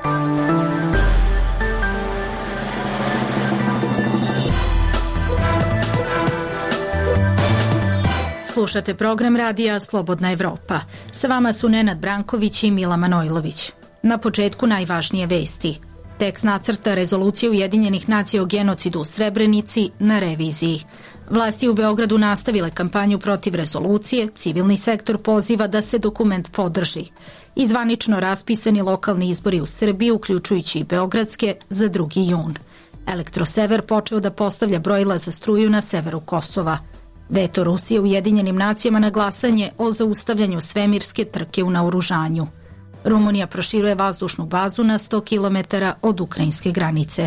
Slušate program radija Slobodna Evropa. Sa vama su Nenad Branković i Mila Manojlović. Na početku najvažnije vesti. Tekst nacrta rezolucije Ujedinjenih nacija o genocidu u Srebrenici na reviziji. Vlasti u Beogradu nastavile kampanju protiv rezolucije, civilni sektor poziva da se dokument podrži. I zvanično raspisani lokalni izbori u Srbiji, uključujući i beogradske, za 2. jun. Elektrosever počeo da postavlja brojila za struju na severu Kosova. Veto Rusije Ujedinjenim nacijama na glasanje o zaustavljanju svemirske trke u naoružanju. Rumunija proširuje vazdušnu bazu na 100 km od ukrajinske granice.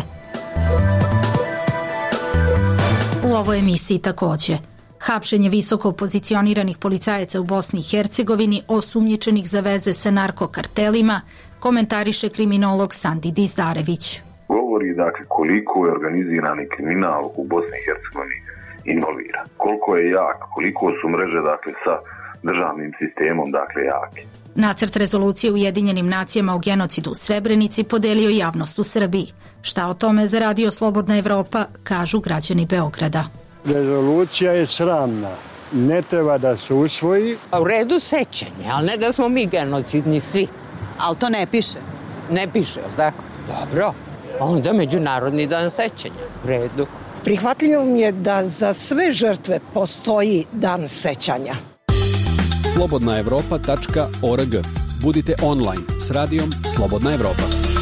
U ovoj emisiji takođe. Hapšenje visoko pozicioniranih policajaca u Bosni i Hercegovini, osumnjičenih za veze sa narkokartelima, komentariše kriminolog Sandi Dizdarević. Govori koliko je organizirani kriminal u Bosni i Hercegovini involvira. Koliko je jak, koliko su mreže sa državnim sistemom jake. Nacrt rezolucije Ujedinjenim nacijama o genocidu u Srebrenici podelio javnost u Srbiji. Šta o tome za Radio Slobodna Evropa kažu građani Beograda. Rezolucija je sramna. Ne treba da se usvoji. U redu sećanje, ali ne da smo mi genocidni svi. Ali to ne piše. Ne piše, tako? Dobro. Onda Međunarodni dan sećanja. U redu. Prihvatljivo mi je da za sve žrtve postoji dan sećanja. slobodnaevropa.org. Budite online s radijom Slobodna Evropa.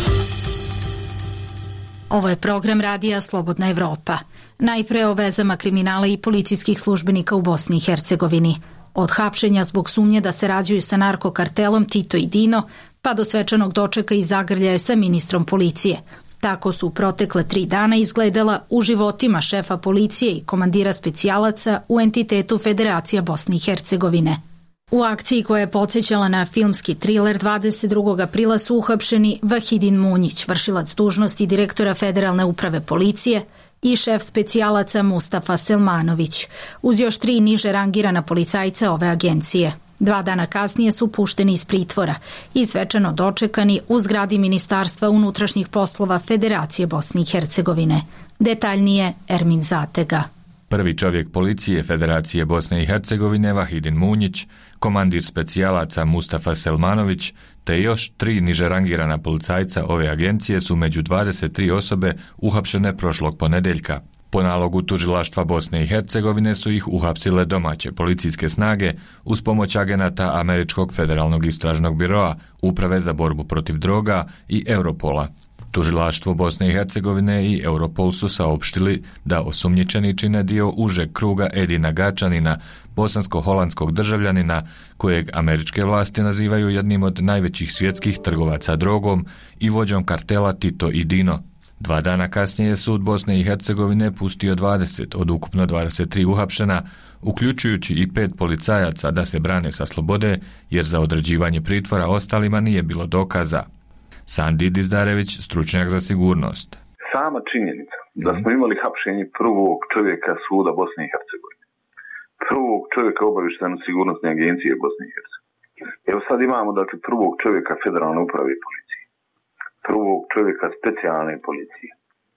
Ovo je program radija Slobodna Evropa. Najpre o vezama kriminala i policijskih službenika u Bosni i Hercegovini. Od hapšenja zbog sumnje da se rađuju sa narkokartelom Tito i Dino, pa do svečanog dočeka i zagrljaja sa ministrom policije. Tako su protekle 3 dana izgledala u životima šefa policije i komandira specijalaca u entitetu Federacija Bosne i Hercegovine. U akciji koja je podsjećala na filmski triler 22. aprila su uhapšeni Vahidin Munjić, vršilac dužnosti direktora Federalne uprave policije, i šef specijalaca Mustafa Selmanović, uz još 3 niže rangirana policajca ove agencije. 2 dana kasnije su pušteni iz pritvora i svečano dočekani u zgradi Ministarstva unutrašnjih poslova Federacije Bosne i Hercegovine. Detaljnije Ermin Zatega. Prvi čovjek policije Federacije Bosne i Hercegovine Vahidin Munjić, komandir specijalaca Mustafa Selmanović, te još 3 niže rangirana policajca ove agencije su među 23 osobe uhapšene prošlog ponedeljka. Po nalogu tužilaštva Bosne i Hercegovine su ih uhapsile domaće policijske snage uz pomoć agenata Američkog federalnog istražnog biroa, Uprave za borbu protiv droga i Europola. Tužilaštvo Bosne i Hercegovine i Europol su saopštili da osumnjičeni čine dio užeg kruga Edina Gačanina, bosansko-holandskog državljanina, kojeg američke vlasti nazivaju jednim od najvećih svjetskih trgovaca drogom i vođom kartela Tito i Dino. 2 dana kasnije je sud Bosne i Hercegovine pustio 20 od ukupno 23 uhapšena, uključujući i 5 policajaca da se brane sa slobode, jer za određivanje pritvora ostalima nije bilo dokaza. Sandi Dizdarević, stručnjak za sigurnost. Sama činjenica da smo imali hapšenje prvog čovjeka suda Bosne i Hercegovine, prvog čovjeka obavještajno-sigurnosne agencije Bosne i Hercegovine. Evo sad imamo prvog čovjeka Federalne uprave policije, prvog čovjeka specijalne policije.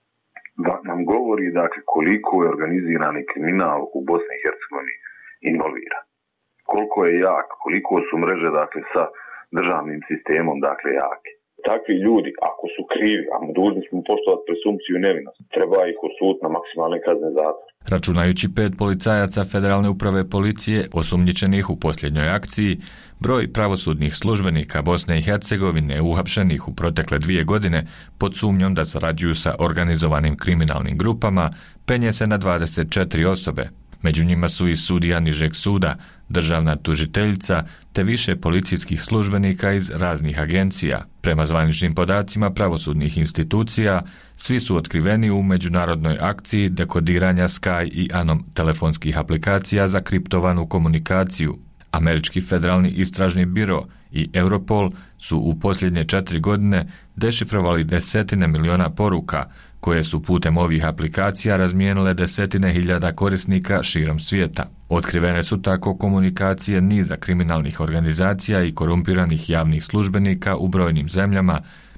Da nam govori koliko je organizirani kriminal u Bosni i Hercegovini involvira. Koliko je jak, koliko su mreže sa državnim sistemom jake. Takvi ljudi, ako su krivi, a dužni smo poštovati presumpciju nevinosti, treba ih osuditi na maksimalne kazne zatvora. Računajući 5 policajaca Federalne uprave policije osumnjičenih u posljednjoj akciji, broj pravosudnih službenika Bosne i Hercegovine uhapšenih u protekle 2 godine pod sumnjom da sarađuju sa organizovanim kriminalnim grupama penje se na 24 osobe. Među njima su i sudija nižeg suda, državna tužiteljica te više policijskih službenika iz raznih agencija. Prema zvaničnim podacima pravosudnih institucija, svi su otkriveni u međunarodnoj akciji dekodiranja Sky i Anom telefonskih aplikacija za kriptovanu komunikaciju. Američki federalni istražni biro i Europol su u posljednje 4 godine dešifrovali desetine miliona poruka, koje su putem ovih aplikacija razmijenile desetine hiljada korisnika širom svijeta. Otkrivene su tako komunikacije niza kriminalnih organizacija i korumpiranih javnih službenika u brojnim zemljama,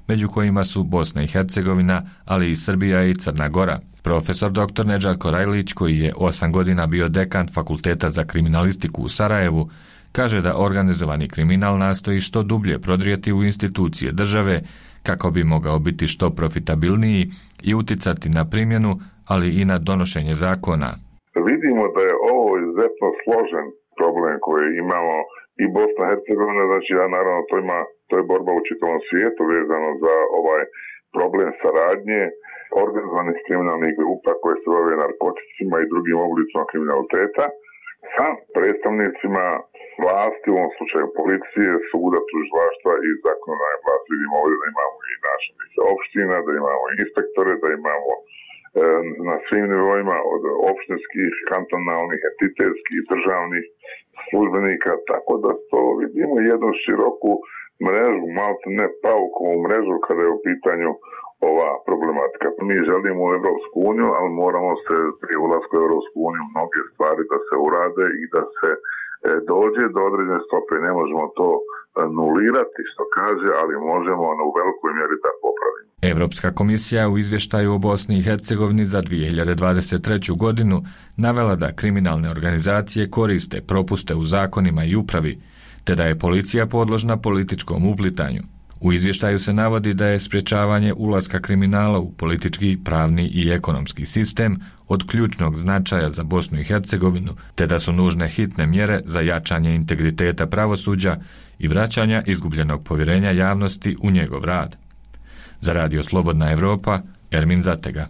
među kojima su Bosna i Hercegovina, ali i Srbija i Crna Gora. Profesor dr. Nedžadko Rajlić, koji je 8 godina bio dekan Fakulteta za kriminalistiku u Sarajevu, kaže da organizovani kriminal nastoji što dublje prodrijeti u institucije države kako bi mogao biti što profitabilniji i uticati na primjenu, ali i na donošenje zakona. Vidimo da je ovo izuzetno složen problem koji imamo i Bosna i Hercegovina, znači naravno to je borba u čitavom svijetu vezano za ovaj problem saradnje organizovanih kriminalnih grupa koje se bave narkoticima i drugim oblicima kriminaliteta sa predstavnicima vlasti, u ovom slučaju policije, suda, tužilaštva i zakonodavne vlasti. Vidimo ovdje da imamo i načelnike opština, da imamo inspektore, da imamo na svim nivoima od opštinskih, kantonalnih, entitetskih, državnih službenika, tako da to vidimo jednu široku mrežu, malo ne paukovu mrežu kada je u pitanju ova problematika. Mi želimo u Evropsku uniju, ali moramo se prije ulaska u Evropsku uniju mnoge stvari da se urade i da se dođe do određene stope. Ne možemo to nulirati, što kaže, ali možemo u velikoj mjeri da popravimo. Evropska komisija u izvještaju o Bosni i Hercegovini za 2023. godinu navela da kriminalne organizacije koriste propuste u zakonima i upravi, te da je policija podložna političkom uplitanju. U izvještaju se navodi da je sprječavanje ulaska kriminala u politički, pravni i ekonomski sistem od ključnog značaja za Bosnu i Hercegovinu, te da su nužne hitne mjere za jačanje integriteta pravosuđa i vraćanja izgubljenog povjerenja javnosti u njegov rad. Za Radio Slobodna Evropa, Ermin Zatega.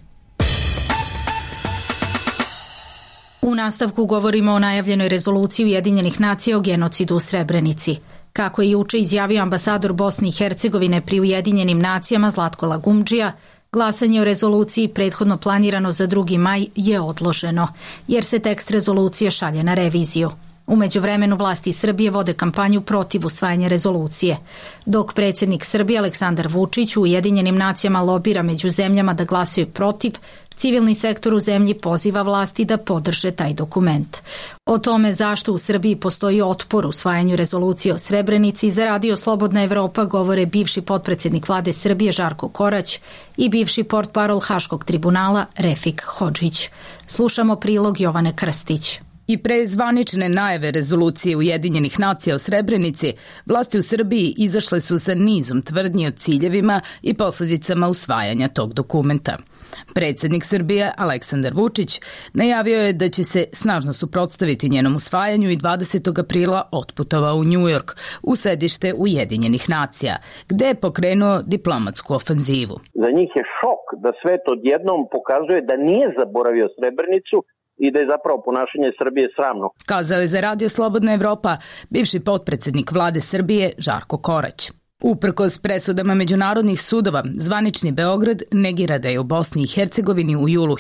U nastavku govorimo o najavljenoj rezoluciji Ujedinjenih nacija o genocidu u Srebrenici. Kako je juče izjavio ambasador Bosne i Hercegovine pri Ujedinjenim nacijama Zlatko Lagumdžija, glasanje o rezoluciji prethodno planirano za 2. maj je odloženo, jer se tekst rezolucije šalje na reviziju. U međuvremenu vlasti Srbije vode kampanju protiv usvajanja rezolucije, dok predsjednik Srbije Aleksandar Vučić u Ujedinjenim nacijama lobira među zemljama da glasaju protiv, civilni sektor u zemlji poziva vlasti da podrže taj dokument. O tome zašto u Srbiji postoji otpor usvajanju rezolucije o Srebrenici za Radio Slobodna Evropa govore bivši potpredsjednik vlade Srbije Žarko Korać i bivši portparol Haškog tribunala Refik Hodžić. Slušamo prilog Jovane Krstić. I pre zvanične najave rezolucije Ujedinjenih nacija o Srebrenici, vlasti u Srbiji izašle su sa nizom tvrdnji o ciljevima i posljedicama usvajanja tog dokumenta. Predsjednik Srbije Aleksandar Vučić najavio je da će se snažno suprotstaviti njenom usvajanju i 20. aprila otputovao u New York, u sedište Ujedinjenih nacija, gde je pokrenuo diplomatsku ofenzivu. Za njih je šok da svet odjednom pokazuje da nije zaboravio Srebrenicu i da je zapravo ponašanje Srbije sramno. Kazao je za Radio Slobodna Evropa bivši potpredsjednik vlade Srbije Žarko Korać. Uprkos presudama međunarodnih sudova, zvanični Beograd negira da je u Bosni i Hercegovini u julu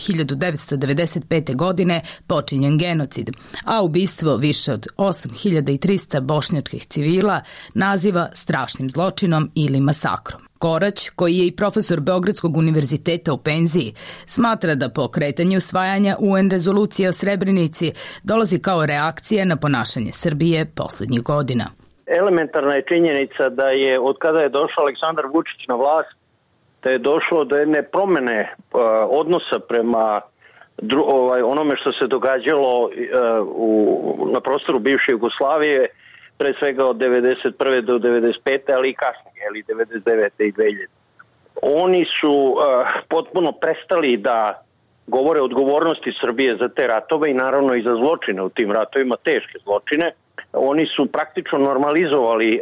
1995. godine počinjen genocid, a ubistvo više od 8300 bošnjačkih civila naziva strašnim zločinom ili masakrom. Korać, koji je i profesor Beogradskog univerziteta u penziji, smatra da pokretanje usvajanja UN rezolucije o Srebrenici dolazi kao reakcija na ponašanje Srbije posljednjih godina. Elementarna je činjenica da je od kada je došao Aleksandar Vučić na vlast, da je došlo do jedne promjene odnosa prema onome što se događalo na prostoru bivše Jugoslavije, pre svega od 1991. do 1995. ali i kasnije, ali 1999. i 2000. Oni su potpuno prestali da govore o odgovornosti Srbije za te ratove i naravno i za zločine u tim ratovima, teške zločine. Oni su praktično normalizovali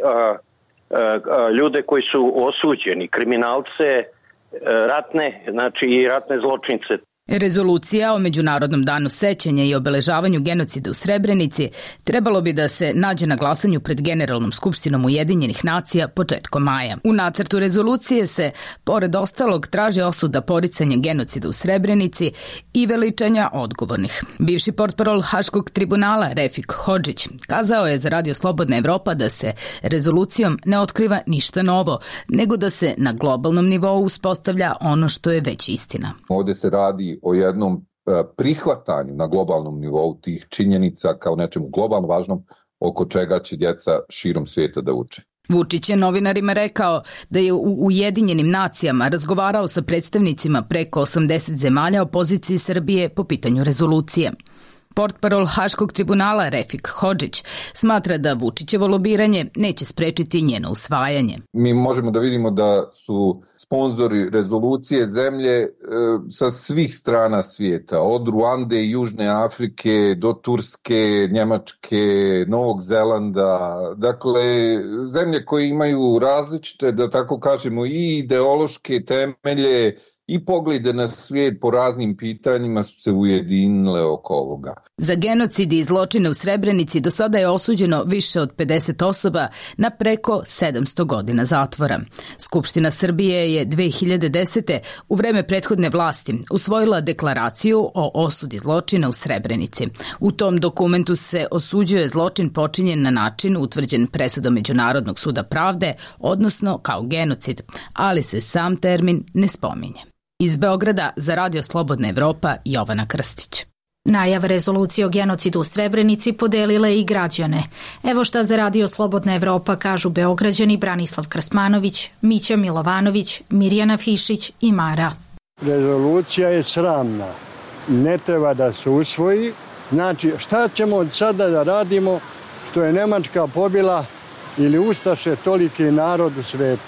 ljude koji su osuđeni, kriminalce, ratne, znači i ratne zločince. Rezolucija o Međunarodnom danu sećanja i obeležavanju genocida u Srebrenici trebalo bi da se nađe na glasanju pred Generalnom skupštinom Ujedinjenih nacija početkom maja. U nacrtu rezolucije se, pored ostalog, traži osuda poricanja genocida u Srebrenici i veličanja odgovornih. Bivši portparol Haškog tribunala Refik Hodžić kazao je za Radio Slobodna Evropa da se rezolucijom ne otkriva ništa novo, nego da se na globalnom nivou uspostavlja ono što je već istina. Ovdje se radi o jednom prihvatanju na globalnom nivou tih činjenica kao nečemu globalno važnom oko čega će djeca širom svijeta da uče. Vučić je novinarima rekao da je u Ujedinjenim nacijama razgovarao sa predstavnicima preko 80 zemalja o poziciji Srbije po pitanju rezolucije. Portparol Haškog tribunala Refik Hodžić smatra da Vučićevo lobiranje neće sprečiti njeno usvajanje. Mi možemo da vidimo da su sponzori rezolucije zemlje sa svih strana svijeta, od Ruande i Južne Afrike do Turske, Njemačke, Novog Zelanda. Dakle, zemlje koje imaju različite, da tako kažemo, i ideološke temelje i poglede na svijet po raznim pitanjima su se ujedinile oko ovoga. Za genocid i zločine u Srebrenici do sada je osuđeno više od 50 osoba na preko 700 godina zatvora. Skupština Srbije je 2010. u vreme prethodne vlasti usvojila deklaraciju o osudi zločina u Srebrenici. U tom dokumentu se osuđuje zločin počinjen na način utvrđen presudom Međunarodnog suda pravde, odnosno kao genocid, ali se sam termin ne spominje. Iz Beograda za Radio Slobodna Evropa Jovana Krstić. Najav rezolucije o genocidu u Srebrenici podelile i građane. Evo šta za Radio Slobodna Evropa kažu Beograđani Branislav Krsmanović, Mića Milovanović, Mirjana Fišić i Mara. Rezolucija je sramna. Ne treba da se usvoji. Znači, šta ćemo od sada da radimo što je Nemačka pobila ili ustaše toliki narod u svetu?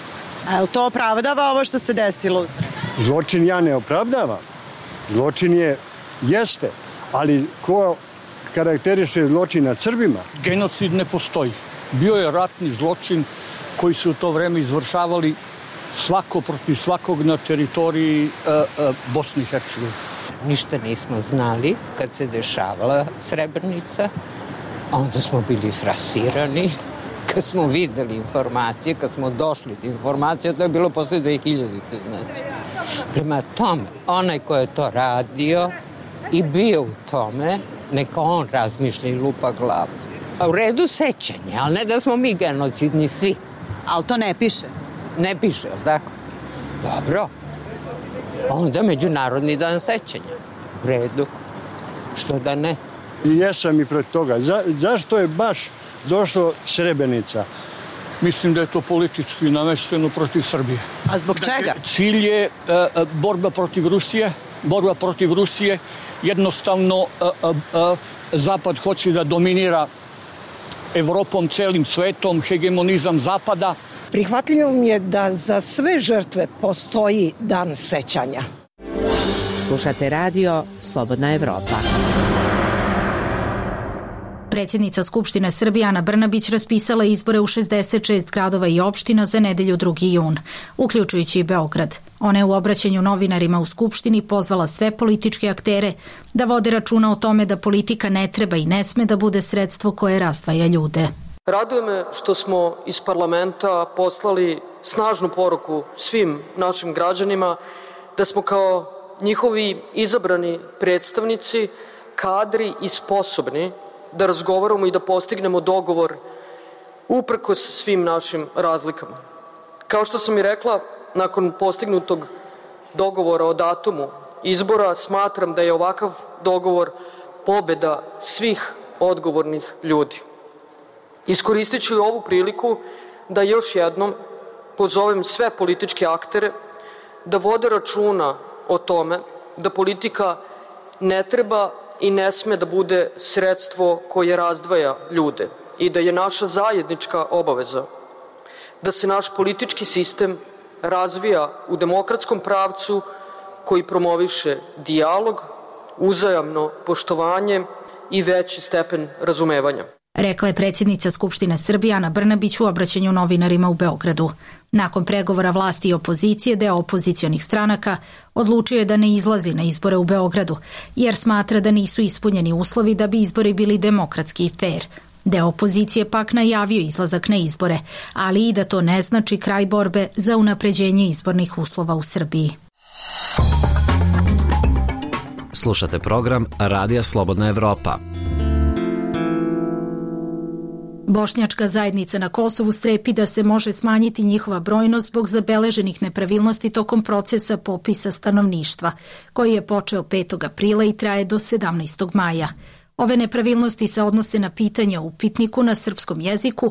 A li to opravdava ovo što se desilo u Srebrenici? Zločin ja ne opravdavam. Zločin jeste, ali ko karakteriše zločin nad Srbima? Genocid ne postoji. Bio je ratni zločin koji su u to vreme izvršavali svako protiv svakog na teritoriji Bosne i Hercegovine. Ništa nismo znali kad se dešavala Srebrenica. Onda smo bili frasirani. Kad smo videli informacije, kad smo došli do informacije, to je bilo posle 2000. Znači. Prema tome, onaj ko je to radio i bio u tome, neka on razmišlja i lupa glavu. A u redu sećanja, ali ne da smo mi genocidni svi. Ali to ne piše? Ne piše, ali tako? Dobro. Onda Međunarodni dan sećanja. U redu. Što da ne? I jesam i protiv toga. Zašto je baš došlo Srebrenica? Mislim da je to politički namešteno protiv Srbije. A zbog čega? Cilj je borba protiv Rusije. Borba protiv Rusije. Jednostavno, Zapad hoće da dominira Evropom, celim svetom, hegemonizam Zapada. Prihvatljivo mi je da za sve žrtve postoji dan sećanja. Slušate radio Slobodna Evropa. Predsjednica Skupštine Srbije Ana Brnabić raspisala izbore u 66 gradova i opština za nedelju 2. jun, uključujući i Beograd. Ona je u obraćanju novinarima u Skupštini pozvala sve političke aktere da vode računa o tome da politika ne treba i ne sme da bude sredstvo koje razdvaja ljude. Raduje me što smo iz parlamenta poslali snažnu poruku svim našim građanima da smo kao njihovi izabrani predstavnici kadri i sposobni da razgovaramo i da postignemo dogovor uprkos svim našim razlikama. Kao što sam i rekla, nakon postignutog dogovora o datumu izbora, smatram da je ovakav dogovor pobeda svih odgovornih ljudi. Iskoristit ću i ovu priliku da još jednom pozovem sve političke aktere da vode računa o tome da politika ne treba i ne sme da bude sredstvo koje razdvaja ljude i da je naša zajednička obaveza da se naš politički sistem razvija u demokratskom pravcu koji promoviše dijalog, uzajamno poštovanje i veći stepen razumevanja. Rekla je predsjednica Skupštine Srbije Ana Brnabić u obraćanju novinarima u Beogradu. Nakon pregovora vlasti i opozicije, deo opozicionih stranaka odlučio je da ne izlazi na izbore u Beogradu, jer smatra da nisu ispunjeni uslovi da bi izbori bili demokratski i fair. Deo opozicije pak najavio izlazak na izbore, ali i da to ne znači kraj borbe za unapređenje izbornih uslova u Srbiji. Slušate program Radija Slobodna Evropa. Bošnjačka zajednica na Kosovu strepi da se može smanjiti njihova brojnost zbog zabeleženih nepravilnosti tokom procesa popisa stanovništva, koji je počeo 5. aprila i traje do 17. maja. Ove nepravilnosti se odnose na pitanja u upitniku na srpskom jeziku,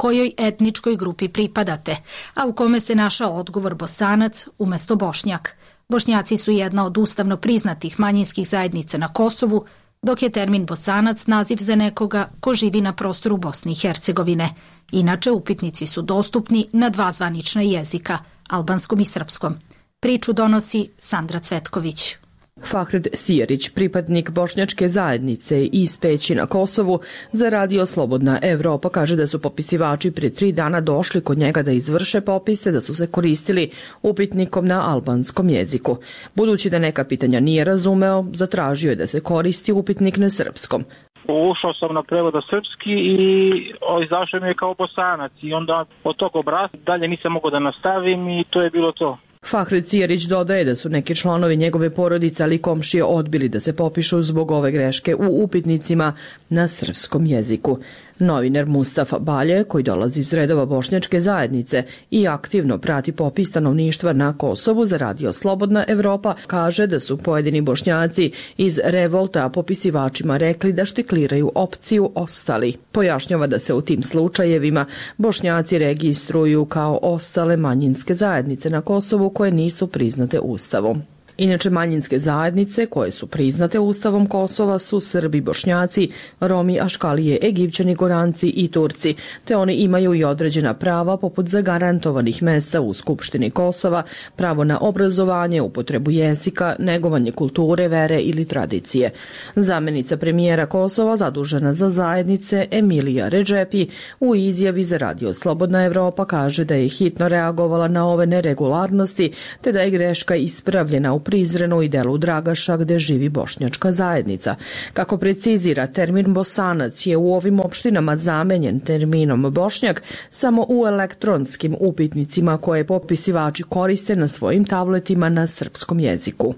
kojoj etničkoj grupi pripadate, a u kome se našao odgovor Bosanac umesto Bošnjak. Bošnjaci su jedna od ustavno priznatih manjinskih zajednica na Kosovu, dok je termin Bosanac naziv za nekoga ko živi na prostoru Bosne i Hercegovine. Inače, upitnici su dostupni na 2 zvanična jezika, albanskom i srpskom. Priču donosi Sandra Cvetković. Fahret Sijerić, pripadnik bošnjačke zajednice iz Peći na Kosovu, za Radio Slobodna Evropa kaže da su popisivači prije 3 dana došli kod njega da izvrše popise, da su se koristili upitnikom na albanskom jeziku. Budući da neka pitanja nije razumeo, zatražio je da se koristi upitnik na srpskom. Ušao sam na prevoda srpski i izašao mi je kao Bosanac i onda od tog obrasca dalje nisam mogao da nastavim i to je bilo to. Fahret Sijerić dodaje da su neki članovi njegove porodice ali komšije odbili da se popišu zbog ove greške u upitnicima na srpskom jeziku. Novinar Mustafa Balje, koji dolazi iz redova bošnjačke zajednice i aktivno prati popis stanovništva na Kosovu za Radio Slobodna Evropa, kaže da su pojedini Bošnjaci iz revolta popisivačima rekli da štikliraju opciju ostali. Pojašnjava da se u tim slučajevima Bošnjaci registruju kao ostale manjinske zajednice na Kosovu koje nisu priznate Ustavom. Inače, manjinske zajednice koje su priznate Ustavom Kosova su Srbi, Bošnjaci, Romi, Aškalije, Egipćani, Goranci i Turci, te oni imaju i određena prava poput zagarantovanih mesta u Skupštini Kosova, pravo na obrazovanje, upotrebu jezika, negovanje kulture, vere ili tradicije. Zamenica premijera Kosova zadužena za zajednice Emilija Redžepi u izjavi za Radio Slobodna Evropa kaže da je hitno reagovala na ove neregularnosti, te da je greška ispravljena u Prizrenu i delu Dragaša gde živi bošnjačka zajednica. Kako precizira, termin Bosanac je u ovim opštinama zamenjen terminom Bošnjak samo u elektronskim upitnicima koje popisivači koriste na svojim tabletima na srpskom jeziku.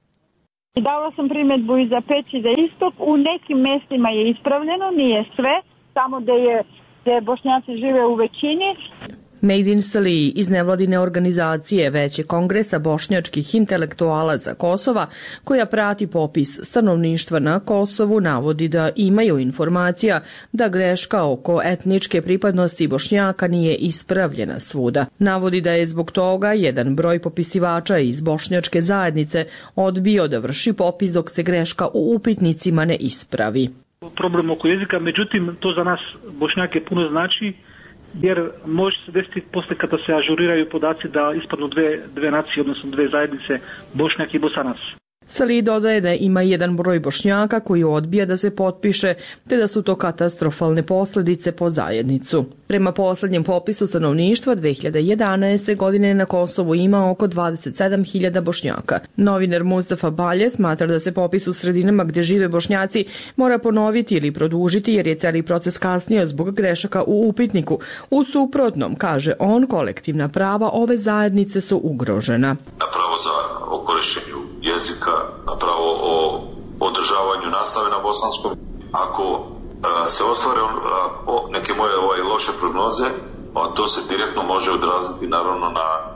Dala sam primjedbu i za Peć i za Istok. U nekim mestima je ispravljeno, nije sve, samo gde Bošnjaci žive u većini. Mejdin Salih iz nevladine organizacije Veće kongresa bošnjačkih intelektualaca Kosova, koja prati popis stanovništva na Kosovu, navodi da imaju informacija da greška oko etničke pripadnosti Bošnjaka nije ispravljena svuda. Navodi da je zbog toga jedan broj popisivača iz bošnjačke zajednice odbio da vrši popis dok se greška u upitnicima ne ispravi. Problem oko jezika, međutim, to za nas Bošnjake puno znači, jer može se desiti posle kada se ažuriraju podaci da ispadnu dve nacije, odnosno 2 zajednice, Bošnjak i Bosanac. Salih dodaje da ima jedan broj Bošnjaka koji odbija da se potpiše, te da su to katastrofalne posljedice po zajednicu. Prema posljednjem popisu stanovništva 2011. godine na Kosovu ima oko 27.000 Bošnjaka. Novinar Mustafa Balje smatra da se popis u sredinama gdje žive Bošnjaci mora ponoviti ili produžiti jer je cijeli proces kasnio zbog grešaka u upitniku. U suprotnom, kaže on, kolektivna prava ove zajednice su ugrožena. Na pravo o korištenju jezika, na pravo o održavanju nastave na bosanskom. Ako se ostvare neke moje loše prognoze, to se direktno može odraziti naravno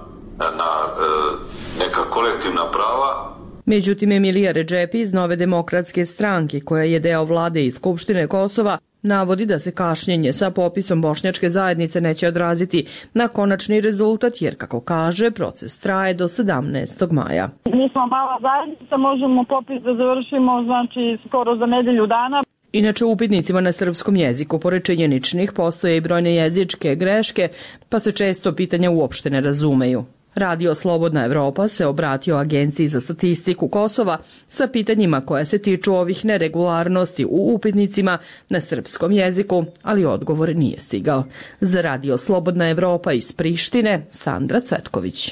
na neka kolektivna prava. Međutim, Emilija Redžepi iz Nove demokratske stranke, koja je deo vlade i Skupštine Kosova, navodi da se kašnjenje sa popisom bošnjačke zajednice neće odraziti na konačni rezultat, jer, kako kaže, proces traje do 17. maja. Mi smo mala zajednica, možemo popis da završimo, znači, skoro za nedelju dana. Inače, u upitnicima na srpskom jeziku, pored činjeničnih, postoje i brojne jezičke greške, pa se često pitanja uopšte ne razumeju. Radio Slobodna Evropa se obratio Agenciji za statistiku Kosova sa pitanjima koja se tiču ovih neregularnosti u upitnicima na srpskom jeziku, ali odgovor nije stigao. Za Radio Slobodna Evropa iz Prištine, Sandra Cvetković.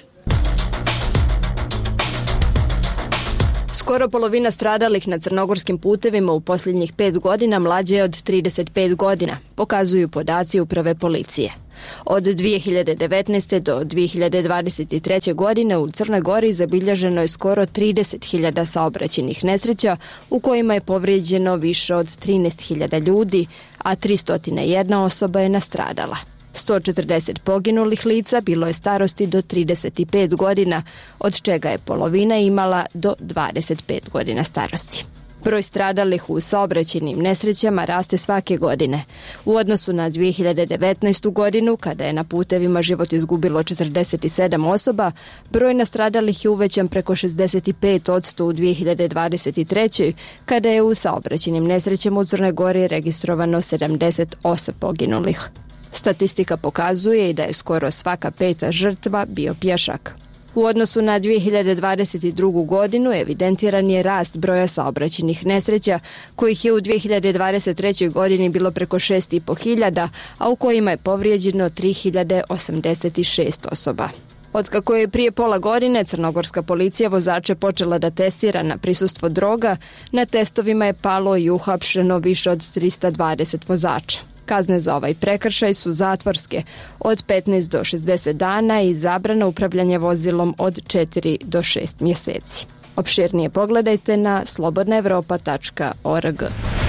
Skoro polovina stradalih na crnogorskim putevima u posljednjih 5 godina mlađe je od 35 godina, pokazuju podaci Uprave policije. Od 2019. do 2023. godine u Crnoj Gori zabilježeno je skoro 30.000 saobraćajnih nesreća u kojima je povrijeđeno više od 13.000 ljudi, a 301 osoba je nastradala. 140 poginulih lica bilo je starosti do 35 godina, od čega je polovina imala do 25 godina starosti. Broj stradalih u saobraćajnim nesrećama raste svake godine. U odnosu na 2019. godinu, kada je na putevima život izgubilo 47 osoba, broj nastradalih je uvećan preko 65% u 2023. kada je u saobraćajnim nesrećama u Crnoj Gori registrovano 78 poginulih. Statistika pokazuje i da je skoro svaka 5. žrtva bio pješak. U odnosu na 2022. godinu evidentiran je rast broja saobraćajnih nesreća, kojih je u 2023. godini bilo preko 6.500, a u kojima je povrijeđeno 3086 osoba. Otkako je prije pola godine crnogorska policija vozače počela da testira na prisustvo droga, na testovima je palo i uhapšeno više od 320 vozača. Kazne za ovaj prekršaj su zatvorske od 15 do 60 dana i zabrana upravljanja vozilom od 4 do 6 mjeseci. Opširnije pogledajte na slobodnaevropa.org.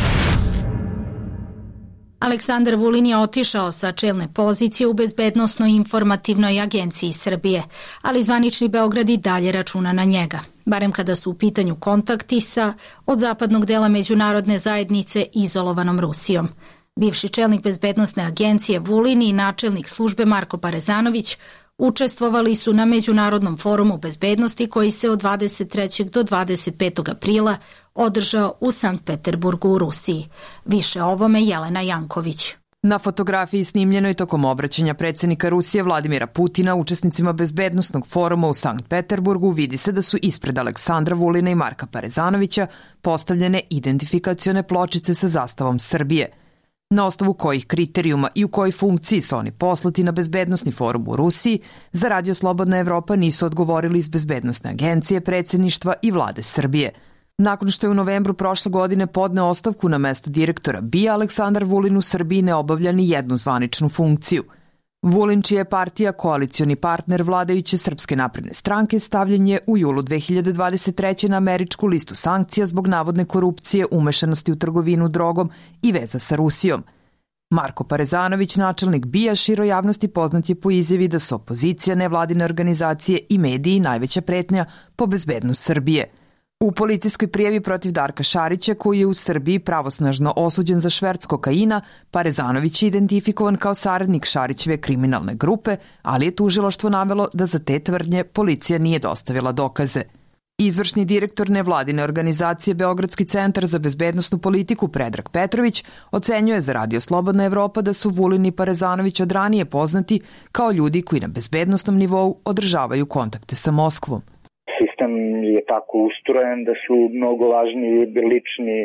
Aleksandar Vulin je otišao sa čelne pozicije u Bezbednosnoj informativnoj agenciji Srbije, ali zvanični Beograd i dalje računa na njega, barem kada su u pitanju kontakti sa od zapadnog dela međunarodne zajednice izolovanom Rusijom. Bivši čelnik Bezbednosne agencije Vulin i načelnik službe Marko Parezanović učestvovali su na Međunarodnom forumu bezbednosti koji se od 23. do 25. aprila održao u Sankt Peterburgu u Rusiji. Više o ovome Jelena Janković. Na fotografiji snimljenoj tokom obraćanja predsjednika Rusije Vladimira Putina učesnicima Bezbednosnog foruma u Sankt Peterburgu vidi se da su ispred Aleksandra Vulina i Marka Parezanovića postavljene identifikacione pločice sa zastavom Srbije. Na osnovu kojih kriterijuma i u kojoj funkciji su oni poslati na Bezbednosni forum u Rusiji, za Radio Slobodna Evropa nisu odgovorili iz Bezbednosne agencije, predsjedništva i vlade Srbije. Nakon što je u novembru prošle godine podneo ostavku na mesto direktora BIA, Aleksandar Vulin u Srbiji ne obavlja ni jednu zvaničnu funkciju. Vulin, čija je partija koalicioni partner vladajuće Srpske napredne stranke, stavljen je u julu 2023. na američku listu sankcija zbog navodne korupcije, umešanosti u trgovinu drogom i veza sa Rusijom. Marko Parezanović, načelnik BIA, široj javnosti poznat je po izjavi da su opozicija, nevladine organizacije i mediji najveća pretnja po bezbednost Srbije. U policijskoj prijavi protiv Darka Šarića, koji je u Srbiji pravosnažno osuđen za šverc kokaina, Parezanović je identifikovan kao saradnik Šarićeve kriminalne grupe, ali je tužilaštvo navelo da za te tvrdnje policija nije dostavila dokaze. Izvršni direktor nevladine organizacije Beogradski centar za bezbednosnu politiku Predrag Petrović ocenjuje za Radio Slobodna Evropa da su Vulin i Parezanović od ranije poznati kao ljudi koji na bezbednosnom nivou održavaju kontakte sa Moskvom. Sistem je tako ustrojen da su mnogo važniji lični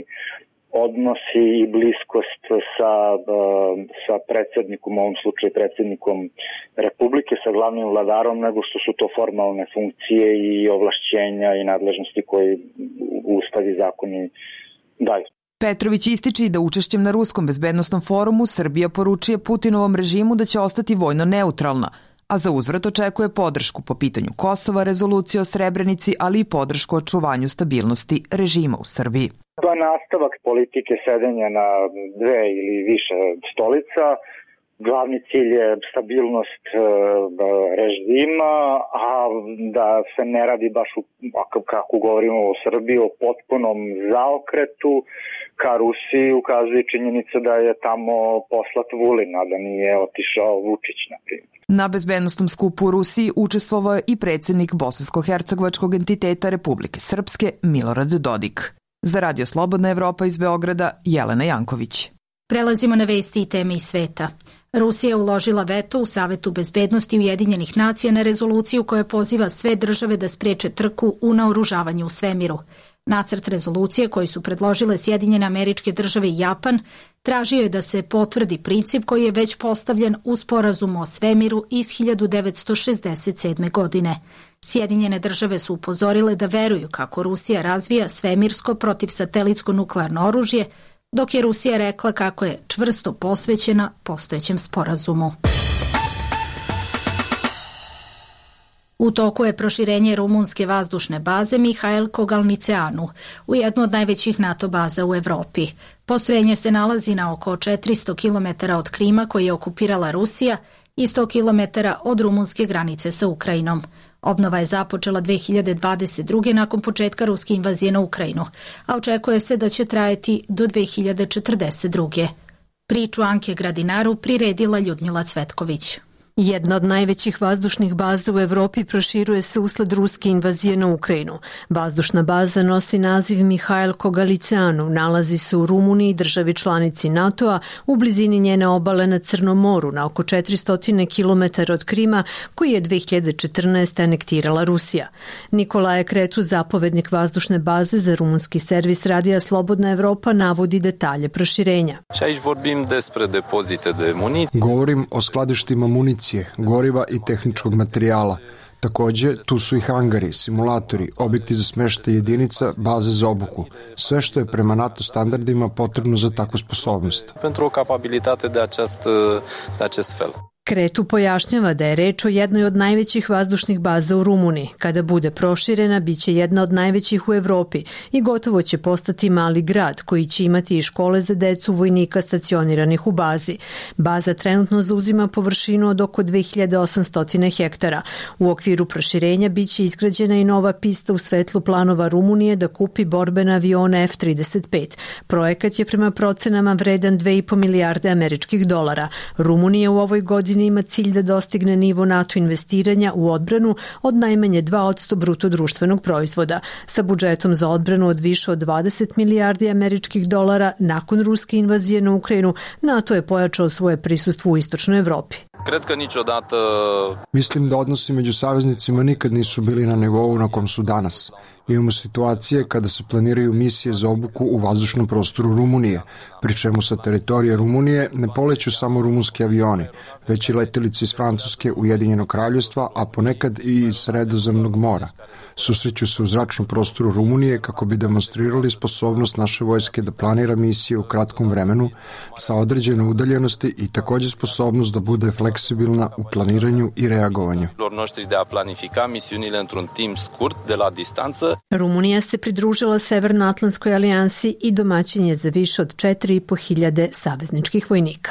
odnosi i bliskost sa predsjednikom, u ovom slučaju predsjednikom Republike, sa glavnim vladarom, nego što su to formalne funkcije i ovlašćenja i nadležnosti koje Ustav i zakoni daju. Petrović ističe i da učešćem na Ruskom bezbednosnom forumu Srbija poručuje Putinovom režimu da će ostati vojno neutralna, a za uzvrat očekuje podršku po pitanju Kosova, rezolucije o Srebrenici, ali i podršku očuvanju stabilnosti režima u Srbiji. To je nastavak politike sedenja na dve ili više stolica. Glavni cilj je stabilnost režima, a da se ne radi baš, kako govorimo o Srbiji, o potpunom zaokretu ka Rusiji, ukazuje činjenica da je tamo poslat Vulin, a da nije otišao Vučić, na primjer. Na bezbednostnom skupu u Rusiji učestvovao je i predsjednik bosansko-hercegovačkog entiteta Republike Srpske Milorad Dodik. Za Radio Slobodna Evropa iz Beograda, Jelena Janković. Prelazimo na vesti i teme iz sveta. Rusija je uložila veto u Savetu bezbednosti Ujedinjenih nacija na rezoluciju koja poziva sve države da spreče trku u naoružavanju u svemiru. Nacrt rezolucije koji su predložile Sjedinjene Američke Države i Japan tražio je da se potvrdi princip koji je već postavljen u sporazumu o svemiru iz 1967. godine. Sjedinjene države su upozorile da veruju kako Rusija razvija svemirsko protivsatelitsko nuklearno oružje, dok je Rusija rekla kako je čvrsto posvećena postojećem sporazumu. U toku je proširenje rumunske vazdušne baze Mihail Kogalniceanu u jednu od najvećih NATO baza u Evropi. Postrojenje se nalazi na oko 400 km od Krima koji je okupirala Rusija i 100 km od rumunske granice sa Ukrajinom. Obnova je započela 2022. nakon početka ruske invazije na Ukrajinu, a očekuje se da će trajati do 2042. Priču Anke Gradinaru priredila Ljudmila Cvetković. Jedna od najvećih vazdušnih baza u Evropi proširuje se usled ruske invazije na Ukrajinu. Vazdušna baza nosi naziv Mihail Kogaliceanu, nalazi se u Rumuniji, državi članici NATO-a, u blizini njene obale na Crnom moru, na oko 400 km od Krima, koji je 2014. anektirala Rusija. Nikolaje Kretu, zapovednik vazdušne baze za rumunski servis Radija Slobodna Evropa, navodi detalje proširenja. Govorim o skladištima municije, goriva i tehničkog materijala. Takođe, tu su i hangari, simulatori, objekti za smeštaj jedinica, baze za obuku. Sve što je prema NATO standardima potrebno za takvu sposobnost. Kretu pojašnjava da je reč o jednoj od najvećih vazdušnih baza u Rumuniji. Kada bude proširena, biće jedna od najvećih u Evropi i gotovo će postati mali grad koji će imati i škole za decu vojnika stacioniranih u bazi. Baza trenutno zauzima površinu od oko 2800 hektara. U okviru proširenja biće izgrađena i nova pista u svetlu planova Rumunije da kupi borbene avione F-35. Projekat je prema procenama vredan 2,5 milijarde američkih dolara. Rumunija u ovoj godini ima cilj da dostigne nivo NATO investiranja u odbranu od najmanje 2% bruto društvenog proizvoda. Sa budžetom za odbranu od više od 20 milijardi američkih dolara nakon ruske invazije na Ukrajinu, NATO je pojačao svoje prisustvo u istočnoj Evropi. Mislim da odnosi među saveznicima nikad nisu bili na nivou na kom su danas. Imamo situacije kada se planiraju misije za obuku u vazdušnom prostoru Rumunije, pri čemu sa teritorije Rumunije ne poleću samo rumunski avioni, već i letelice iz Francuske, Ujedinjenog kraljevstva, a ponekad i iz Sredozemnog mora. Susreću se u zračnom prostoru Rumunije kako bi demonstrirali sposobnost naše vojske da planira misije u kratkom vremenu sa određene udaljenosti i takođe sposobnost da bude fleksibilna u planiranju i reagovanju. Rumunija se pridružila Severnoatlantskoj alijansi i domaćin je za više od 4.500 savezničkih vojnika.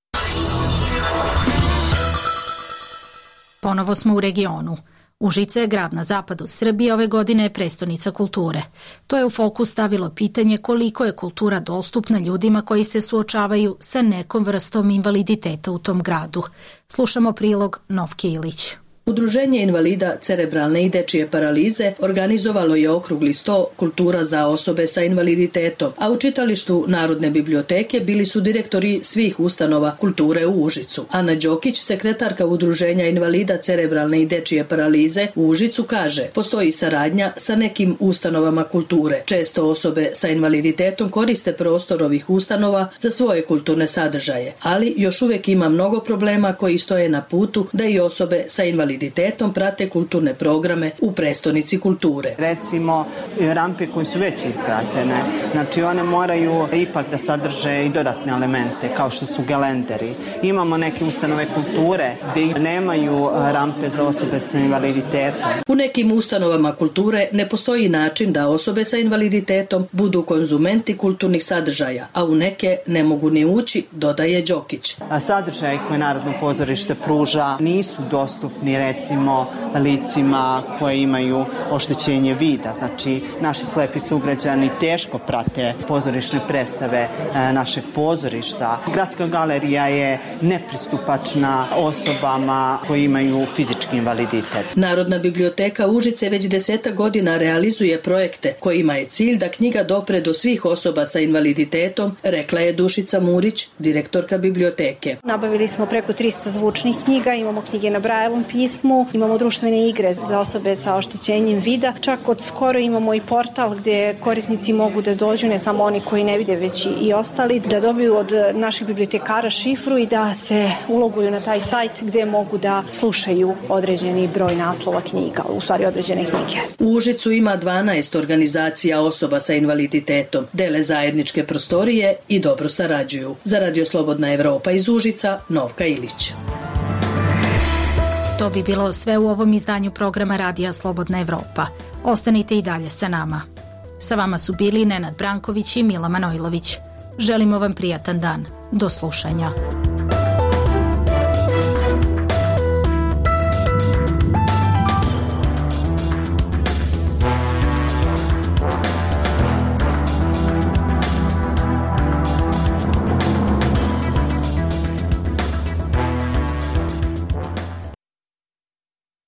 Ponovo smo u regionu. Užice je grad na zapadu Srbije, ove godine je prestonica kulture. To je u fokus stavilo pitanje koliko je kultura dostupna ljudima koji se suočavaju sa nekom vrstom invaliditeta u tom gradu. Slušamo prilog Novke Ilić. Udruženje invalida cerebralne i dečije paralize organizovalo je okrugli sto Kultura za osobe sa invaliditetom, a u čitalištu Narodne biblioteke bili su direktori svih ustanova kulture u Užicu. Ana Đokić, sekretarka Udruženja invalida cerebralne i dečije paralize u Užicu, kaže: postoji saradnja sa nekim ustanovama kulture. Često osobe sa invaliditetom koriste prostor ovih ustanova za svoje kulturne sadržaje, ali još uvek ima mnogo problema koji stoje na putu da i osobe sa invaliditetom prate kulturne programe u prestonici kulture. Recimo, rampe koje su već izgrađene, znači one moraju ipak da sadrže i dodatne elemente, kao što su gelenderi. Imamo neke ustanove kulture gde nemaju rampe za osobe sa invaliditetom. U nekim ustanovama kulture ne postoji način da osobe sa invaliditetom budu konzumenti kulturnih sadržaja, a u neke ne mogu ni ući, dodaje Đokić. Sadržaje koje Narodno pozorište pruža nisu dostupni recimo licima koje imaju oštećenje vida. Znači, naši slepi sugrađani teško prate pozorišne predstave našeg pozorišta. Gradska galerija je nepristupačna osobama koji imaju fizički invaliditet. Narodna biblioteka Užice već 10 godina realizuje projekte kojima je cilj da knjiga dopre do svih osoba sa invaliditetom, rekla je Dušica Murić, direktorka biblioteke. Nabavili smo preko 300 zvučnih knjiga, imamo knjige na Brajevom pismu, imamo društvene igre za osobe sa oštećenjem vida, čak od skoro imamo i portal gdje korisnici mogu da dođu, ne samo oni koji ne vide, već i ostali, da dobiju od naših bibliotekara šifru i da se uloguju na taj sajt gdje mogu da slušaju određeni broj naslova knjiga, u stvari određene knjige. U Užicu ima 12 organizacija osoba sa invaliditetom, dele zajedničke prostorije i dobro sarađuju. Za Radio Slobodna Evropa iz Užica, Novka Ilić. To bi bilo sve u ovom izdanju programa Radija Slobodna Evropa. Ostanite i dalje sa nama. Sa vama su bili Nenad Branković i Mila Manojlović. Želimo vam prijatan dan. Do slušanja.